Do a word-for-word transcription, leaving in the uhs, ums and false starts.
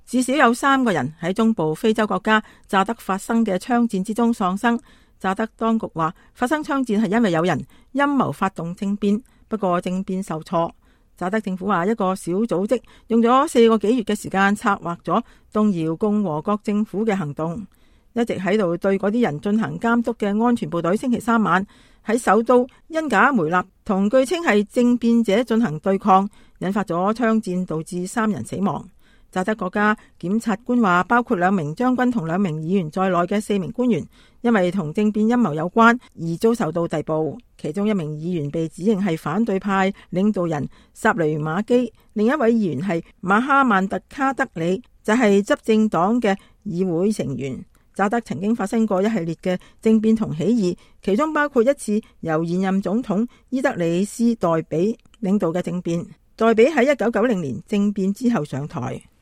至少有三個人喺中部非洲國家乍得發生嘅槍戰之中喪生。乍得當局話，發生槍戰係因為有人陰謀發動政變，不過政變受挫。乍得政府話，一個小組織用咗四個幾月嘅時間策劃咗動搖共和國政府嘅行動，一直喺度對嗰啲人進行監督嘅安全部隊星期三晚喺首都恩賈梅納同據稱係政變者進行對抗，引發咗槍戰，導致三人死亡。乍得國家檢察官話，包括兩名將軍同兩名議員在內嘅四名官員因為同政變陰謀有關而遭受到逮捕，其中一名議員被指認係反對派領導人薩雷馬基，另一位議員係馬哈曼特卡德里，就係執政黨嘅議會成員。乍得曾經發生過一系列嘅政變同起義，其中包括一次由現任總統伊德里斯代比領導嘅政變。代比喺一九九零年政變之後上台。